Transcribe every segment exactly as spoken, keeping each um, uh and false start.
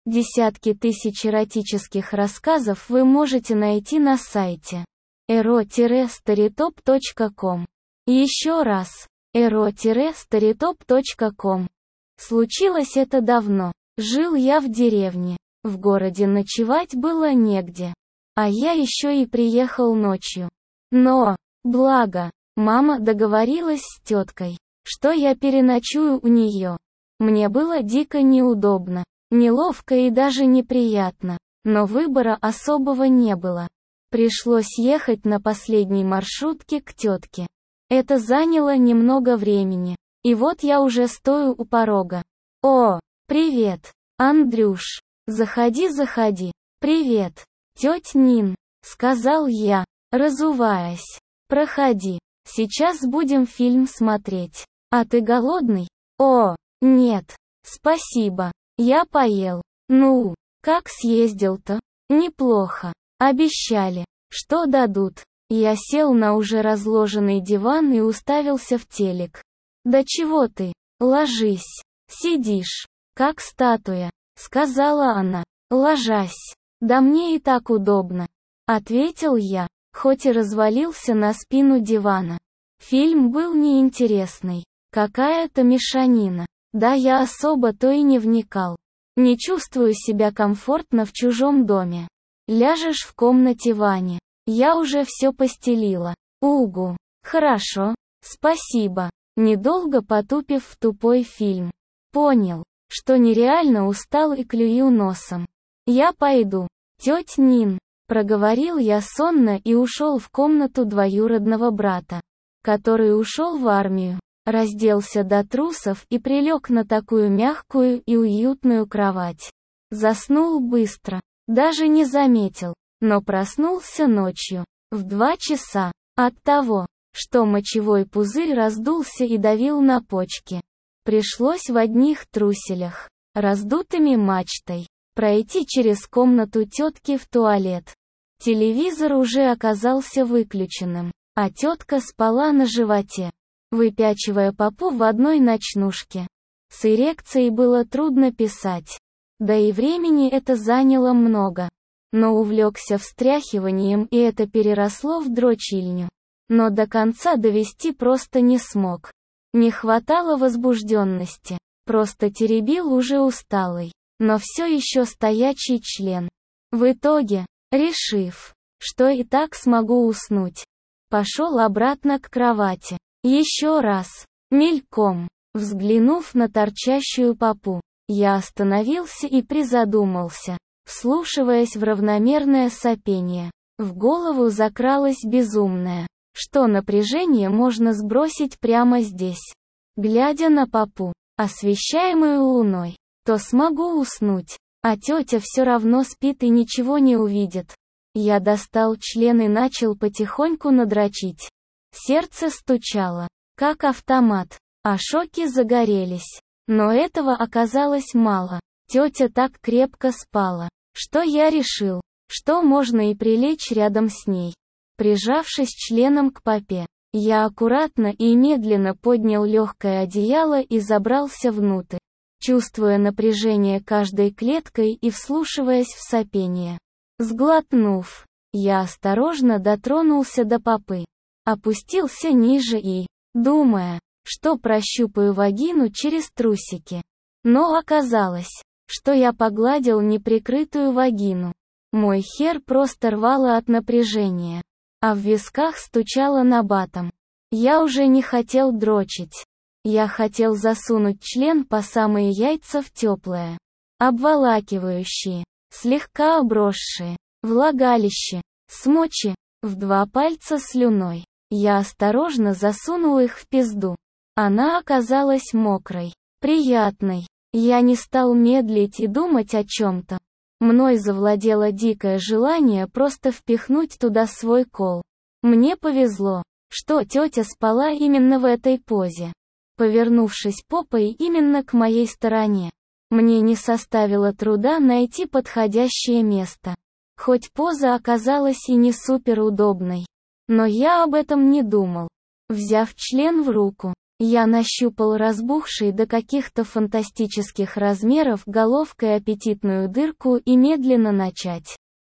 Десятки тысяч эротических рассказов вы можете найти на сайте эро старитоп точка ком. Еще раз, эро старитоп точка ком. Случилось это давно. Жил я в деревне. В городе ночевать было негде. А я еще и приехал ночью. Но, благо, мама договорилась с теткой, что я переночую у нее. Мне было дико неудобно, неловко и даже неприятно, но выбора особого не было. Пришлось ехать на последней маршрутке к тетке. Это заняло немного времени. И вот я уже стою у порога. «О, привет, Андрюш! Заходи, заходи!» «Привет, тетя Нин!» — сказал я, разуваясь. «Проходи, сейчас будем фильм смотреть. А ты голодный?» «О, нет, спасибо, я поел». «Ну, как съездил-то?» «Неплохо. Обещали, что дадут». Я сел на уже разложенный диван и уставился в телек. «Да чего ты? Ложись. Сидишь, как статуя», — сказала она, ложась. «Да мне и так удобно», — ответил я, хоть и развалился на спину дивана. Фильм был неинтересный. Какая-то мешанина. Да я особо-то и не вникал. Не чувствую себя комфортно в чужом доме. Ляжешь в комнате Вани. Я уже все постелила. Угу. Хорошо. Спасибо. Недолго потупив в тупой фильм. Понял, что нереально устал и клюю носом. «Я пойду, тетя Нин», — проговорил я сонно и ушел в комнату двоюродного брата, который ушел в армию, разделся до трусов и прилег на такую мягкую и уютную кровать. Заснул быстро, даже не заметил, но проснулся ночью, в два часа, от того, что мочевой пузырь раздулся и давил на почки. Пришлось в одних труселях, раздутыми мачтой, пройти через комнату тетки в туалет. Телевизор уже оказался выключенным, а тетка спала на животе, выпячивая попу в одной ночнушке. С эрекцией было трудно писать. Да и времени это заняло много. Но увлекся встряхиванием, и это переросло в дрочильню. Но до конца довести просто не смог. Не хватало возбужденности. Просто теребил уже усталый, но все еще стоячий член. В итоге, решив, что и так смогу уснуть, пошел обратно к кровати. Еще раз, мельком, взглянув на торчащую попу, я остановился и призадумался, вслушиваясь в равномерное сопение. В голову закралось безумное, что напряжение можно сбросить прямо здесь. Глядя на попу, освещаемую луной, то смогу уснуть, а тетя все равно спит и ничего не увидит. Я достал член и начал потихоньку надрочить. Сердце стучало, как автомат, а щеки загорелись. Но этого оказалось мало. Тетя так крепко спала, что я решил, что можно и прилечь рядом с ней. Прижавшись членом к попе, я аккуратно и медленно поднял легкое одеяло и забрался внутрь, чувствуя напряжение каждой клеткой и вслушиваясь в сопение. Сглотнув, я осторожно дотронулся до попы, опустился ниже и, думая, что прощупаю вагину через трусики. Но оказалось, что я погладил неприкрытую вагину. Мой хер просто рвало от напряжения, а в висках стучало набатом. Я уже не хотел дрочить. Я хотел засунуть член по самые яйца в теплое, обволакивающее, слегка обросшее, влагалище, смочи, в два пальца слюной. Я осторожно засунул их в пизду. Она оказалась мокрой, приятной. Я не стал медлить и думать о чем-то. Мной завладело дикое желание просто впихнуть туда свой кол. Мне повезло, что тетя спала именно в этой позе, повернувшись попой именно к моей стороне. Мне не составило труда найти подходящее место. Хоть поза оказалась и не суперудобной. Но я об этом не думал. Взяв член в руку, Я нащупал разбухший до каких-то фантастических размеров головкой аппетитную дырку и медленно начать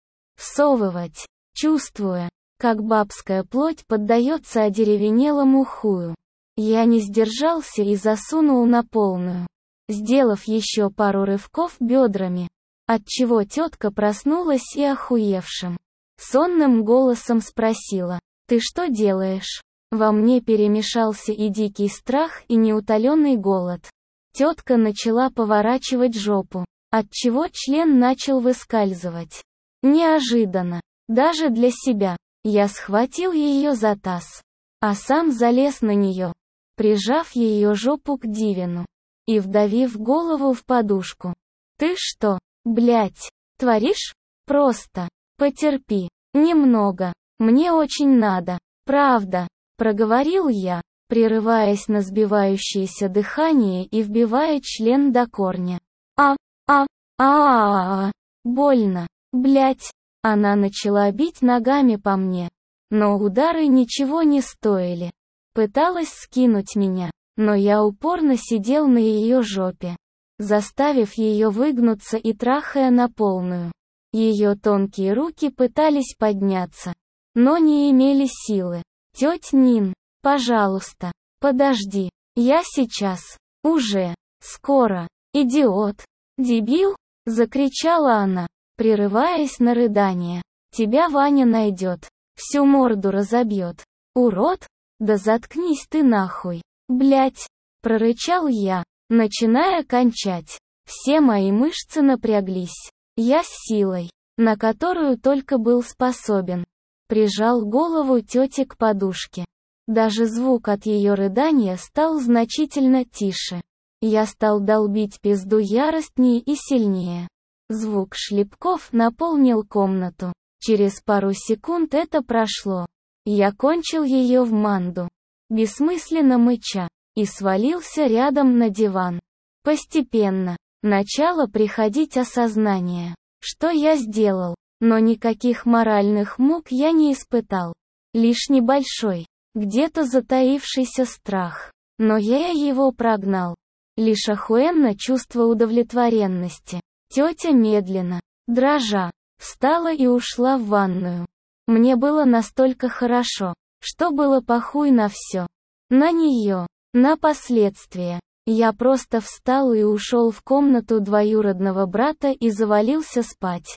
всовывать, чувствуя, как бабская плоть поддается одеревенелому хую. Я не сдержался и засунул на полную, сделав еще пару рывков бедрами, отчего тетка проснулась и охуевшим, сонным голосом спросила: «Ты что делаешь?» Во мне перемешался и дикий страх, и неутоленный голод. Тетка начала поворачивать жопу, отчего член начал выскальзывать. Неожиданно, даже для себя, я схватил ее за таз, а сам залез на нее, прижав ее жопу к дивину и вдавив голову в подушку. «Ты что, блядь, творишь? Просто потерпи немного, мне очень надо, правда», проговорил я, прерываясь на сбивающееся дыхание и вбивая член до корня. А, а, а, а, а, больно, блядь. Она начала бить ногами по мне, но удары ничего не стоили. Пыталась скинуть меня, но я упорно сидел на ее жопе, заставив ее выгнуться и трахая на полную. Ее тонкие руки пытались подняться, но не имели силы. «Теть Нин, пожалуйста, подожди, я сейчас, уже, скоро, идиот, дебил!» — закричала она, прерываясь на рыдание. «Тебя Ваня найдет, всю морду разобьет. Урод? Да заткнись ты нахуй, блять!» — прорычал я, начиная кончать. Все мои мышцы напряглись. Я с силой, на которую только был способен, прижал голову тети к подушке. Даже звук от ее рыдания стал значительно тише. Я стал долбить пизду яростнее и сильнее. Звук шлепков наполнил комнату. Через пару секунд это прошло. Я кончил ее в манду, бессмысленно мыча, и свалился рядом на диван. Постепенно начало приходить осознание, что я сделал. Но никаких моральных мук я не испытал. Лишь небольшой, где-то затаившийся страх. Но я его прогнал. Лишь охуенно чувство удовлетворенности. Тетя медленно, дрожа, встала и ушла в ванную. Мне было настолько хорошо, что было похуй на все. На нее, на последствия. Я просто встал и ушел в комнату двоюродного брата и завалился спать.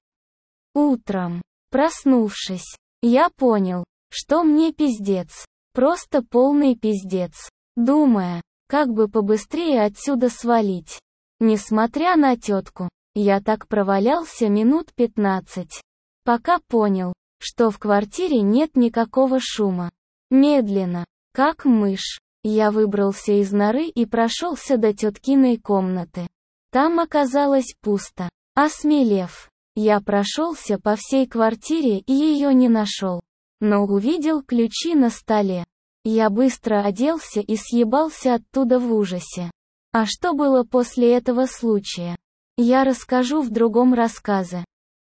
Утром, проснувшись, я понял, что мне пиздец, просто полный пиздец, думая, как бы побыстрее отсюда свалить. Несмотря на тетку, я так провалялся минут пятнадцать, пока понял, что в квартире нет никакого шума. Медленно, как мышь, я выбрался из норы и прошелся до теткиной комнаты. Там оказалось пусто. Осмелев, я прошелся по всей квартире и ее не нашел. Но увидел ключи на столе. Я быстро оделся и съебался оттуда в ужасе. А что было после этого случая, я расскажу в другом рассказе.